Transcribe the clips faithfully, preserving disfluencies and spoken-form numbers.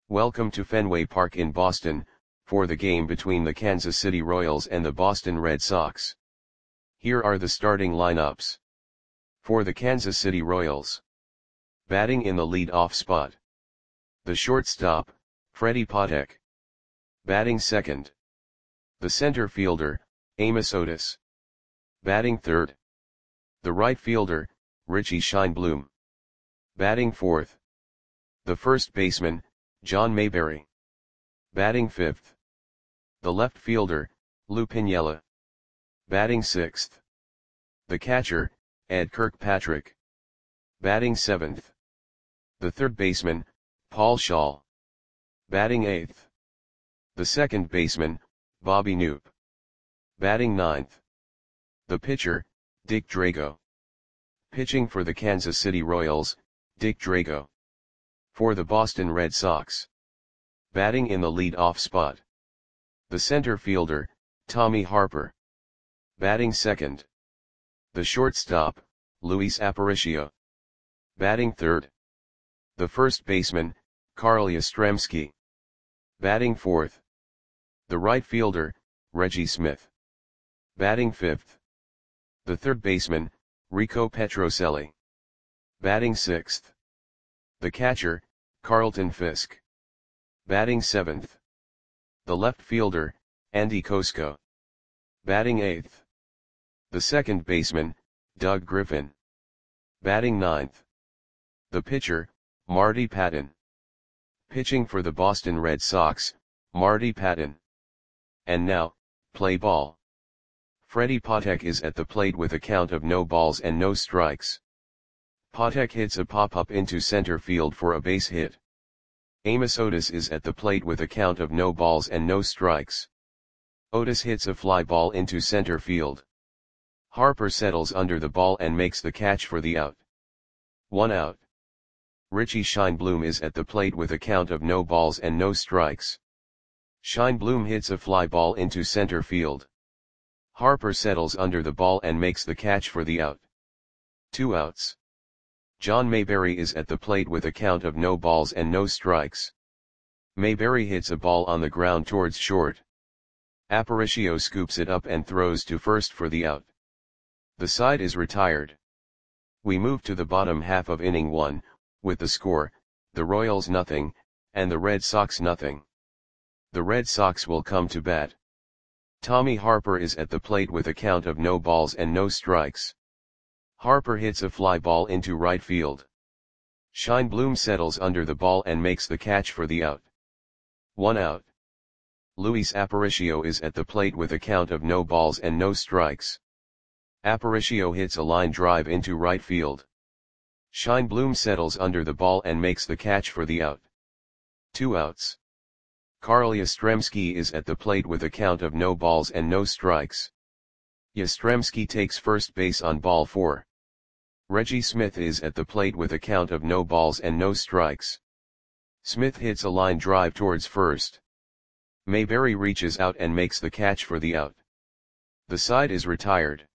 Welcome to Fenway Park in Boston, for the game between the Kansas City Royals and the Boston Red Sox. Here are the starting lineups. For the Kansas City Royals. Batting in the lead-off spot. The shortstop, Freddie Patek. Batting second. The center fielder, Amos Otis. Batting third. The right fielder, Richie Scheinblum. Batting fourth. The first baseman, John Mayberry. Batting fifth. The left fielder, Lou Piniella. Batting sixth. The catcher, Ed Kirkpatrick. Batting seventh. The third baseman, Paul Schaal. Batting eighth. The second baseman, Bobby Knoop. Batting ninth. The pitcher, Dick Drago. Pitching for the Kansas City Royals, Dick Drago. For the Boston Red Sox. Batting in the lead-off spot. The center fielder, Tommy Harper. Batting second. The shortstop, Luis Aparicio. Batting third. The first baseman, Carl Yastrzemski. Batting fourth. The right fielder, Reggie Smith. Batting fifth. The third baseman, Rico Petrocelli. Batting sixth. The catcher, Carlton Fisk. Batting seventh. The left fielder, Andy Kosko. Batting eighth. The second baseman, Doug Griffin. Batting ninth. The pitcher, Marty Patton. Pitching for the Boston Red Sox, Marty Patton. And now, play ball. Freddie Patek is at the plate with a count of no balls and no strikes. Patek hits a pop-up into center field for a base hit. Amos Otis is at the plate with a count of no balls and no strikes. Otis hits a fly ball into center field. Harper settles under the ball and makes the catch for the out. One out. Richie Scheinblum is at the plate with a count of no balls and no strikes. Scheinblum hits a fly ball into center field. Harper settles under the ball and makes the catch for the out. Two outs. John Mayberry is at the plate with a count of no balls and no strikes. Mayberry hits a ball on the ground towards short. Aparicio scoops it up and throws to first for the out. The side is retired. We move to the bottom half of inning one, with the score, the Royals nothing, and the Red Sox nothing. The Red Sox will come to bat. Tommy Harper is at the plate with a count of no balls and no strikes. Harper hits a fly ball into right field. Scheinblum settles under the ball and makes the catch for the out. One out. Luis Aparicio is at the plate with a count of no balls and no strikes. Aparicio hits a line drive into right field. Scheinblum settles under the ball and makes the catch for the out. Two outs. Carl Yastrzemski is at the plate with a count of no balls and no strikes. Yastrzemski takes first base on ball four. Reggie Smith is at the plate with a count of no balls and no strikes. Smith hits a line drive towards first. Mayberry reaches out and makes the catch for the out. The side is retired.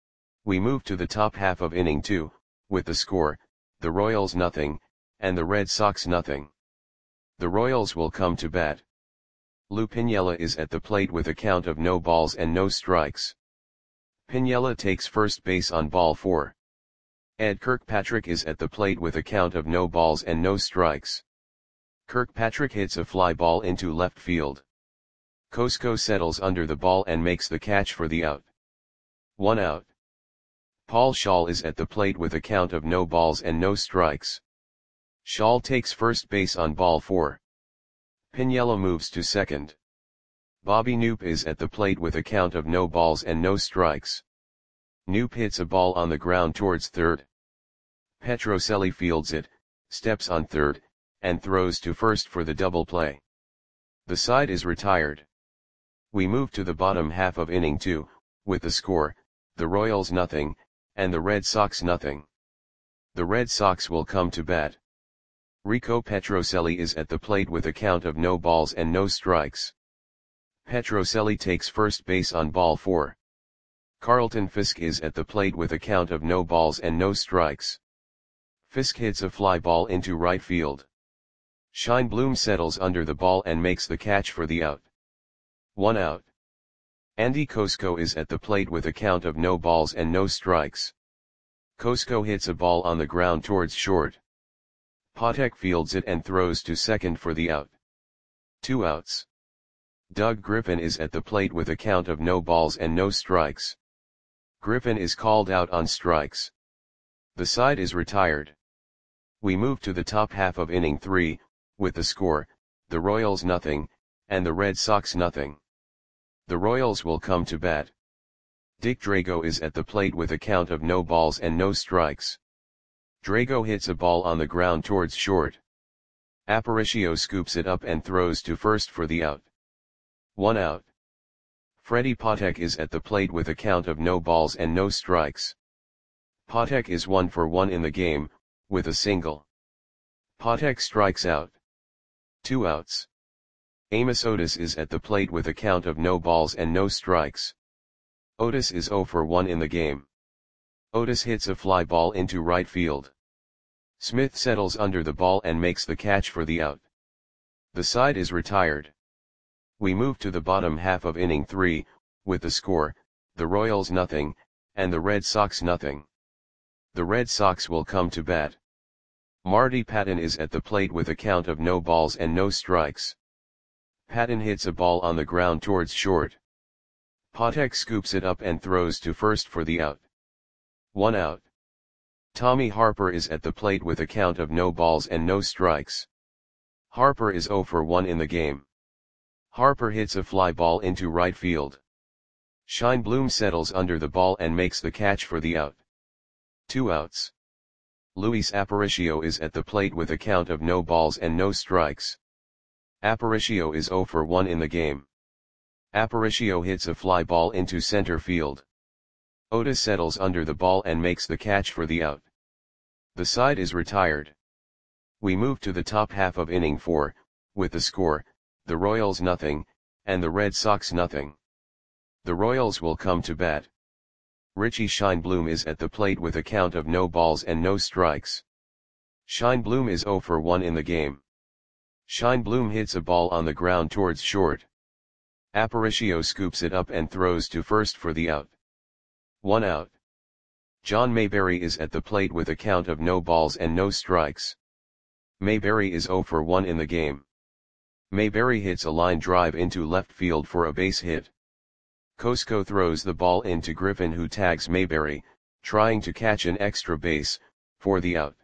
We move to the top half of inning two, with the score, the Royals nothing, and the Red Sox nothing. The Royals will come to bat. Lou Piniella is at the plate with a count of no balls and no strikes. Piniella takes first base on ball four. Ed Kirkpatrick is at the plate with a count of no balls and no strikes. Kirkpatrick hits a fly ball into left field. Kosko settles under the ball and makes the catch for the out. One out. Paul Schaal is at the plate with a count of no balls and no strikes. Schaal takes first base on ball four. Piniella moves to second. Bobby Knoop is at the plate with a count of no balls and no strikes. Knoop hits a ball on the ground towards third. Petrocelli fields it, steps on third, and throws to first for the double play. The side is retired. We move to the bottom half of inning two, with the score, the Royals nothing, and the Red Sox nothing. The Red Sox will come to bat. Rico Petrocelli is at the plate with a count of no balls and no strikes. Petrocelli takes first base on ball four. Carlton Fisk is at the plate with a count of no balls and no strikes. Fisk hits a fly ball into right field. Shine Bloom settles under the ball and makes the catch for the out. One out. Andy Kosko is at the plate with a count of no balls and no strikes. Kosko hits a ball on the ground towards short. Patek fields it and throws to second for the out. Two outs. Doug Griffin is at the plate with a count of no balls and no strikes. Griffin is called out on strikes. The side is retired. We move to the top half of inning three, with the score, the Royals nothing, and the Red Sox nothing. The Royals will come to bat. Dick Drago is at the plate with a count of no balls and no strikes. Drago hits a ball on the ground towards short. Aparicio scoops it up and throws to first for the out. One out. Freddie Patek is at the plate with a count of no balls and no strikes. Patek is one for one in the game, with a single. Patek strikes out. Two outs. Amos Otis is at the plate with a count of no balls and no strikes. Otis is zero for one in the game. Otis hits a fly ball into right field. Smith settles under the ball and makes the catch for the out. The side is retired. We move to the bottom half of inning three, with the score, the Royals nothing, and the Red Sox nothing. The Red Sox will come to bat. Marty Patton is at the plate with a count of no balls and no strikes. Patton hits a ball on the ground towards short. Patek scoops it up and throws to first for the out. One out. Tommy Harper is at the plate with a count of no balls and no strikes. Harper is zero for one in the game. Harper hits a fly ball into right field. Shine Bloom settles under the ball and makes the catch for the out. Two outs. Luis Aparicio is at the plate with a count of no balls and no strikes. Aparicio is zero for one in the game. Aparicio hits a fly ball into center field. Otis settles under the ball and makes the catch for the out. The side is retired. We move to the top half of inning four, with the score, the Royals nothing, and the Red Sox nothing. The Royals will come to bat. Richie Shine Bloom is at the plate with a count of no balls and no strikes. Shine Bloom is zero for one in the game. Shine Bloom hits a ball on the ground towards short. Aparicio scoops it up and throws to first for the out. One out. John Mayberry is at the plate with a count of no balls and no strikes. Mayberry is zero for one in the game. Mayberry hits a line drive into left field for a base hit. Kosko throws the ball into Griffin, who tags Mayberry, trying to catch an extra base, for the out.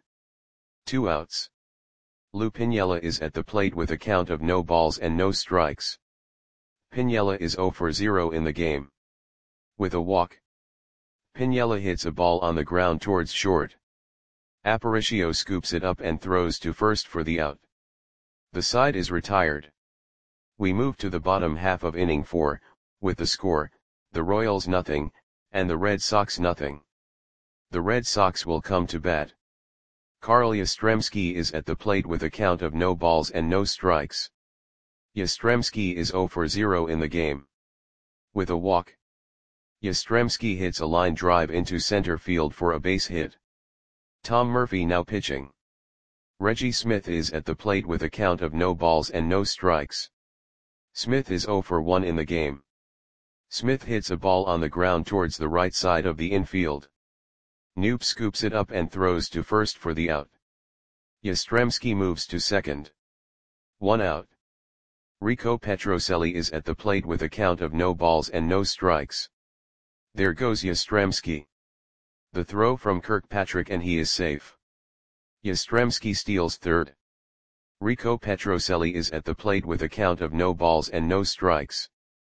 Two outs. Lou Piniella is at the plate with a count of no balls and no strikes. Piniella is zero for zero in the game. With a walk. Piniella hits a ball on the ground towards short. Aparicio scoops it up and throws to first for the out. The side is retired. We move to the bottom half of inning four, with the score, the Royals nothing, and the Red Sox nothing. The Red Sox will come to bat. Carl Yastrzemski is at the plate with a count of no balls and no strikes. Yastrzemski is zero for zero in the game. With a walk. Yastrzemski hits a line drive into center field for a base hit. Tom Murphy now pitching. Reggie Smith is at the plate with a count of no balls and no strikes. Smith is zero for one in the game. Smith hits a ball on the ground towards the right side of the infield. Knoop scoops it up and throws to first for the out. Yastrzemski moves to second. One out. Rico Petrocelli is at the plate with a count of no balls and no strikes. There goes Yastrzemski. The throw from Kirkpatrick and he is safe. Yastrzemski steals third. Rico Petrocelli is at the plate with a count of no balls and no strikes.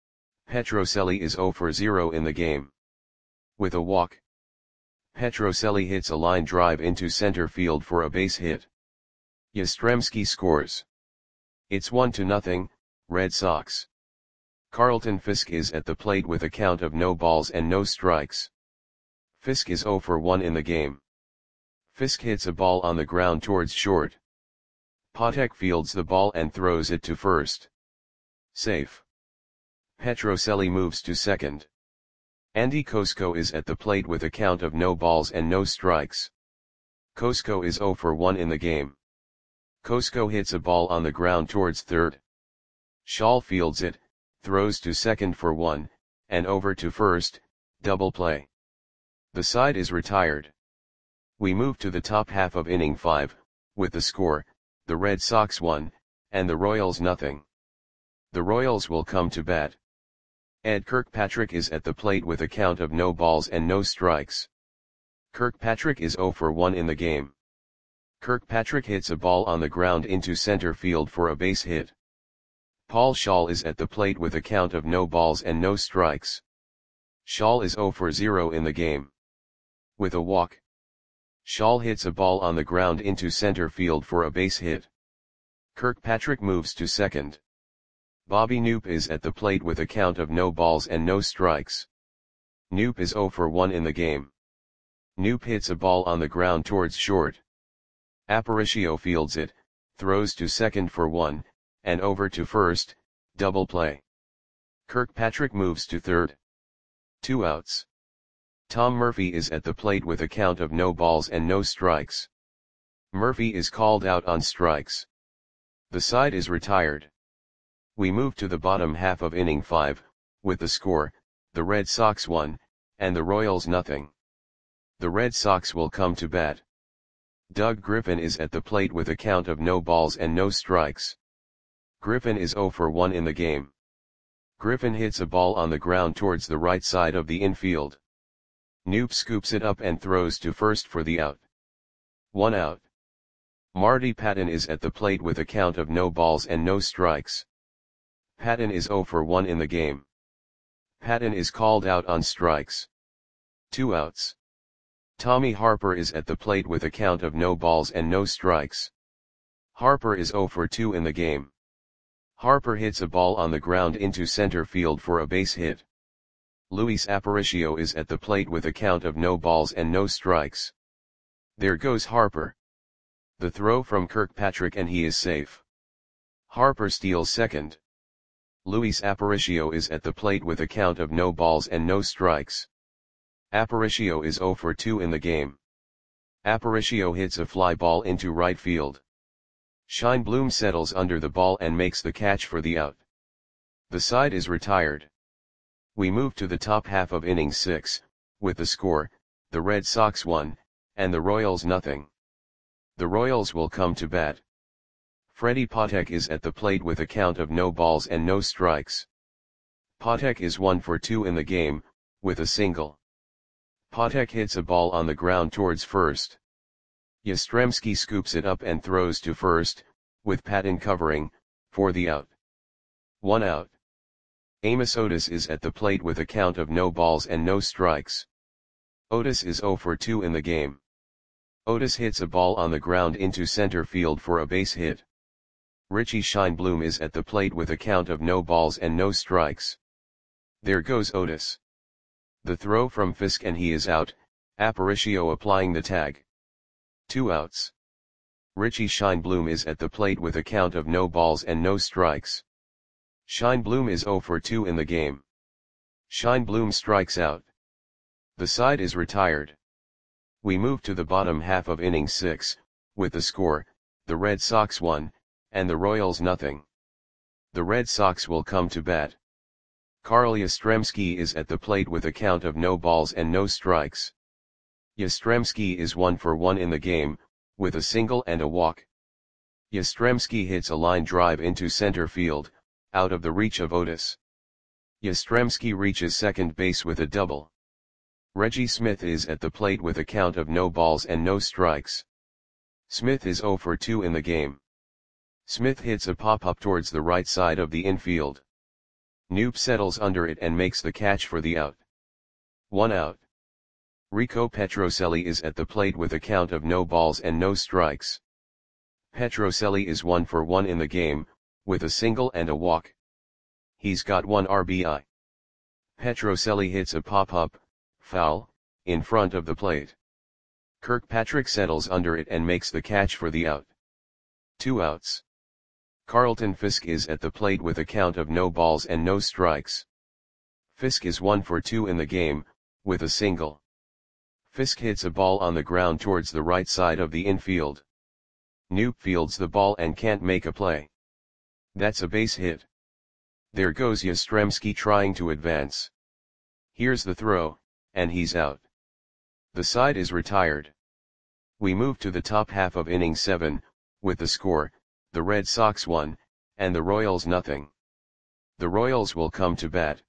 Petrocelli is zero for zero in the game. With a walk. Petrocelli hits a line drive into center field for a base hit. Yastrzemski scores. It's one to nothing, Red Sox. Carlton Fisk is at the plate with a count of no balls and no strikes. Fisk is zero for one in the game. Fisk hits a ball on the ground towards short. Patek fields the ball and throws it to first. Safe. Petrocelli moves to second. Andy Kosko is at the plate with a count of no balls and no strikes. Kosko is zero for one in the game. Cosco hits a ball on the ground towards third. Shaw fields it, throws to second for one, and over to first, double play. The side is retired. We move to the top half of inning five, with the score, the Red Sox one, and the Royals nothing. The Royals will come to bat. Ed Kirkpatrick is at the plate with a count of no balls and no strikes. Kirkpatrick is zero for one in the game. Kirkpatrick hits a ball on the ground into center field for a base hit. Paul Schaal is at the plate with a count of no balls and no strikes. Schaal is zero for zero in the game. With a walk, Schaal hits a ball on the ground into center field for a base hit. Kirkpatrick moves to second. Bobby Knoop is at the plate with a count of no balls and no strikes. Knoop is zero for one in the game. Knoop hits a ball on the ground towards short. Aparicio fields it, throws to second for one, and over to first, double play. Kirkpatrick moves to third. Two outs. Tom Murphy is at the plate with a count of no balls and no strikes. Murphy is called out on strikes. The side is retired. We move to the bottom half of inning five, with the score, the Red Sox one, and the Royals nothing. The Red Sox will come to bat. Doug Griffin is at the plate with a count of no balls and no strikes. Griffin is zero for one in the game. Griffin hits a ball on the ground towards the right side of the infield. Knoop scoops it up and throws to first for the out. One out. Marty Patton is at the plate with a count of no balls and no strikes. Patton is zero for one in the game. Patton is called out on strikes. Two outs. Tommy Harper is at the plate with a count of no balls and no strikes. Harper is zero for two in the game. Harper hits a ball on the ground into center field for a base hit. Luis Aparicio is at the plate with a count of no balls and no strikes. There goes Harper. The throw from Kirkpatrick and he is safe. Harper steals second. Luis Aparicio is at the plate with a count of no balls and no strikes. Aparicio is zero for two in the game. Aparicio hits a fly ball into right field. Scheinblum settles under the ball and makes the catch for the out. The side is retired. We move to the top half of inning six, with the score, the Red Sox one, and the Royals nothing. The Royals will come to bat. Freddie Patek is at the plate with a count of no balls and no strikes. Patek is one for two in the game, with a single. Patek hits a ball on the ground towards first. Yastrzemski scoops it up and throws to first, with Patton covering, for the out. One out. Amos Otis is at the plate with a count of no balls and no strikes. Otis is zero for two in the game. Otis hits a ball on the ground into center field for a base hit. Richie Scheinblum is at the plate with a count of no balls and no strikes. There goes Otis. The throw from Fisk and he is out, Aparicio applying the tag. Two outs. Richie Scheinblum is at the plate with a count of no balls and no strikes. Scheinblum is zero for two in the game. Scheinblum strikes out. The side is retired. We move to the bottom half of inning six, with the score, the Red Sox one, and the Royals nothing. The Red Sox will come to bat. Carl Yastrzemski is at the plate with a count of no balls and no strikes. Yastrzemski is one for one in the game, with a single and a walk. Yastrzemski hits a line drive into center field, out of the reach of Otis. Yastrzemski reaches second base with a double. Reggie Smith is at the plate with a count of no balls and no strikes. Smith is zero for two in the game. Smith hits a pop-up towards the right side of the infield. Knoop settles under it and makes the catch for the out. One out. Rico Petrocelli is at the plate with a count of no balls and no strikes. Petrocelli is one for one in the game, with a single and a walk. He's got one R B I. Petrocelli hits a pop-up, foul, in front of the plate. Kirkpatrick settles under it and makes the catch for the out. Two outs. Carlton Fisk is at the plate with a count of no balls and no strikes. Fisk is one for two in the game, with a single. Fisk hits a ball on the ground towards the right side of the infield. Knoop fields the ball and can't make a play. That's a base hit. There goes Yastrzemski trying to advance. Here's the throw, and he's out. The side is retired. We move to the top half of inning seven, with the score, the Red Sox one, and the Royals nothing. The Royals will come to bat.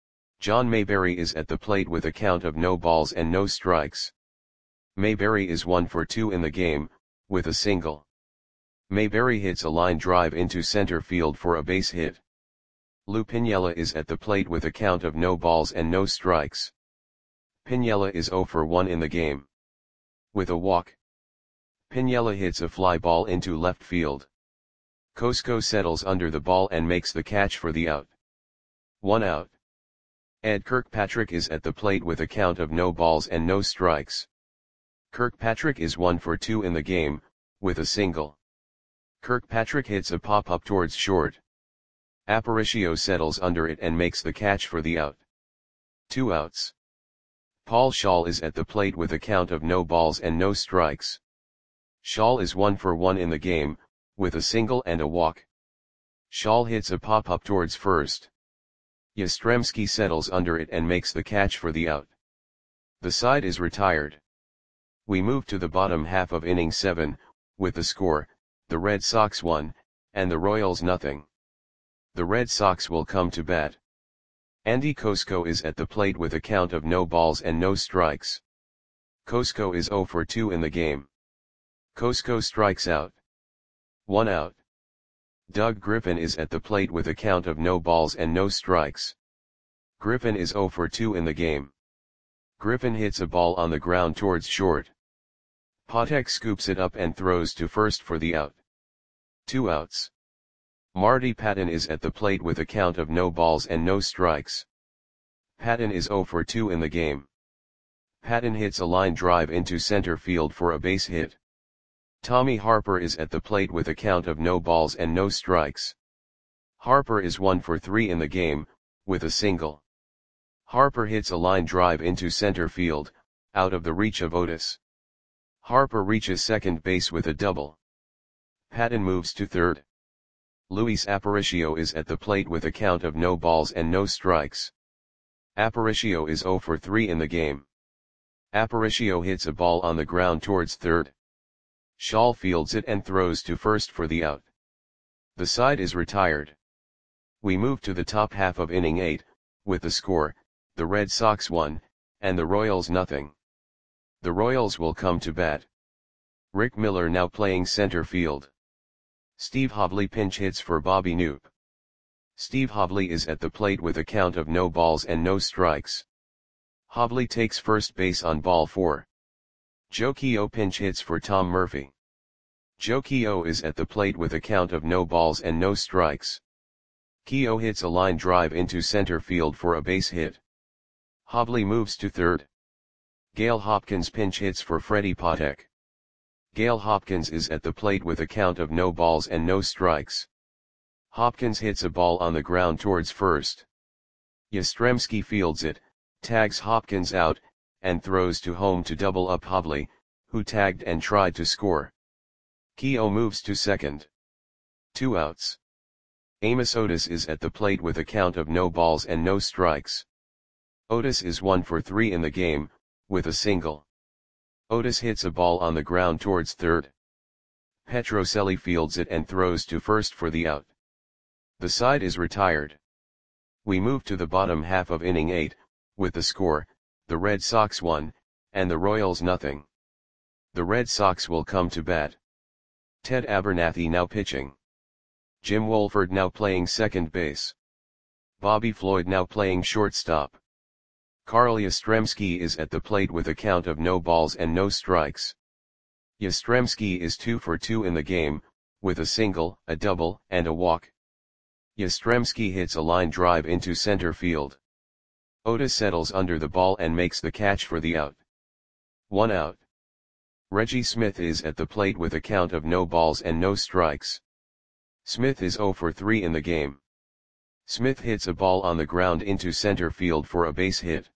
John Mayberry is at the plate with a count of no balls and no strikes. Mayberry is one for two in the game, with a single. Mayberry hits a line drive into center field for a base hit. Lou Piniella is at the plate with a count of no balls and no strikes. Piniella is zero for one in the game. With a walk. Piniella hits a fly ball into left field. Cosco settles under the ball and makes the catch for the out. One out. Ed Kirkpatrick is at the plate with a count of no balls and no strikes. Kirkpatrick is one for two in the game, with a single. Kirkpatrick hits a pop-up towards short. Aparicio settles under it and makes the catch for the out. Two outs. Paul Shaw is at the plate with a count of no balls and no strikes. Shaw is one for one in the game, with a single and a walk. Shaw hits a pop-up towards first. Yastrzemski settles under it and makes the catch for the out. The side is retired. We move to the bottom half of inning seven, with the score, the Red Sox one, and the Royals nothing. The Red Sox will come to bat. Andy Cosco is at the plate with a count of no balls and no strikes. Cosco is zero for two in the game. Cosco strikes out. One out. Doug Griffin is at the plate with a count of no balls and no strikes. Griffin is zero for two in the game. Griffin hits a ball on the ground towards short. Patek scoops it up and throws to first for the out. Two outs. Marty Patton is at the plate with a count of no balls and no strikes. Patton is zero for two in the game. Patton hits a line drive into center field for a base hit. Tommy Harper is at the plate with a count of no balls and no strikes. Harper is one for three in the game, with a single. Harper hits a line drive into center field, out of the reach of Otis. Harper reaches second base with a double. Patton moves to third. Luis Aparicio is at the plate with a count of no balls and no strikes. Aparicio is zero for three in the game. Aparicio hits a ball on the ground towards third. Shaw fields it and throws to first for the out. The side is retired. We move to the top half of inning eight, with the score, the Red Sox one, and the Royals nothing. The Royals will come to bat. Rick Miller now playing center field. Steve Hovley pinch hits for Bobby Knoop. Steve Hovley is at the plate with a count of no balls and no strikes. Hovley takes first base on ball four. Joe Keough pinch hits for Tom Murphy. Joe Keough is at the plate with a count of no balls and no strikes. Keough hits a line drive into center field for a base hit. Hovley moves to third. Gale Hopkins pinch hits for Freddie Patek. Gale Hopkins is at the plate with a count of no balls and no strikes. Hopkins hits a ball on the ground towards first. Yastrzemski fields it, tags Hopkins out, and throws to home to double up Hovley, who tagged and tried to score. Keough moves to second. Two outs. Amos Otis is at the plate with a count of no balls and no strikes. Otis is one for three in the game, with a single. Otis hits a ball on the ground towards third. Petrocelli fields it and throws to first for the out. The side is retired. We move to the bottom half of inning eight, with the score, the Red Sox one, and the Royals nothing. The Red Sox will come to bat. Ted Abernathy now pitching. Jim Wolford now playing second base. Bobby Floyd now playing shortstop. Carl Yastrzemski is at the plate with a count of no balls and no strikes. Yastrzemski is two for two in the game, with a single, a double, and a walk. Yastrzemski hits a line drive into center field. Otis settles under the ball and makes the catch for the out. One out. Reggie Smith is at the plate with a count of no balls and no strikes. Smith is zero for three in the game. Smith hits a ball on the ground into center field for a base hit.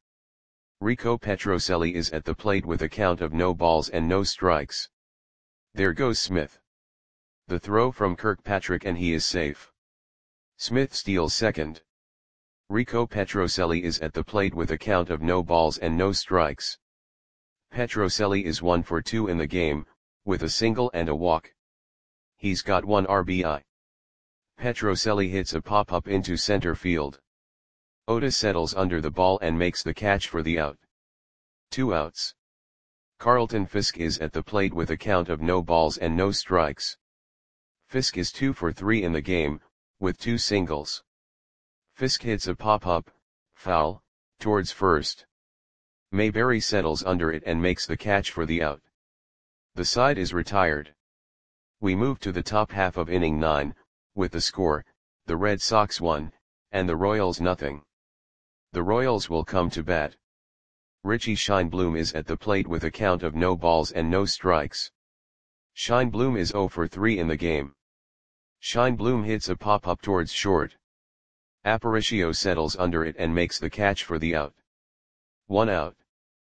Rico Petrocelli is at the plate with a count of no balls and no strikes. There goes Smith. The throw from Kirkpatrick and he is safe. Smith steals second. Rico Petrocelli is at the plate with a count of no balls and no strikes. Petrocelli is one for two in the game, with a single and a walk. He's got one R B I. Petrocelli hits a pop-up into center field. Oda settles under the ball and makes the catch for the out. Two outs. Carlton Fisk is at the plate with a count of no balls and no strikes. Fisk is two for three in the game, with two singles. Fisk hits a pop-up, foul, towards first. Mayberry settles under it and makes the catch for the out. The side is retired. We move to the top half of inning nine, with the score, the Red Sox one, and the Royals nothing. The Royals will come to bat. Richie Scheinblum is at the plate with a count of no balls and no strikes. Scheinblum is zero for three in the game. Scheinblum hits a pop-up towards short. Aparicio settles under it and makes the catch for the out. One out.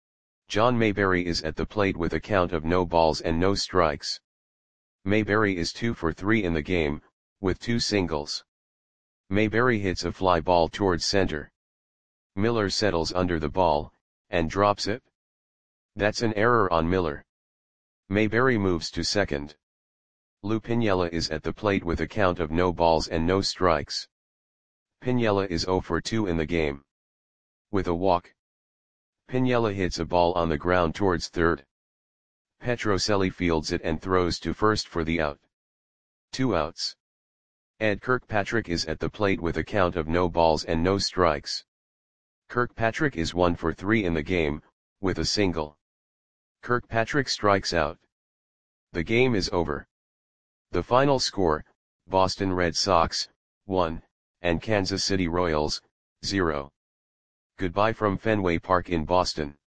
John Mayberry is at the plate with a count of no balls and no strikes. Mayberry is two for three in the game, with two singles. Mayberry hits a fly ball towards center. Miller settles under the ball, and drops it. That's an error on Miller. Mayberry moves to second. Lou Piniella is at the plate with a count of no balls and no strikes. Piniella is zero for two in the game. With a walk. Piniella hits a ball on the ground towards third. Petrocelli fields it and throws to first for the out. Two outs. Ed Kirkpatrick is at the plate with a count of no balls and no strikes. Kirkpatrick is one for three in the game, with a single. Kirkpatrick strikes out. The game is over. The final score, Boston Red Sox, one, and Kansas City Royals, zero. Goodbye from Fenway Park in Boston.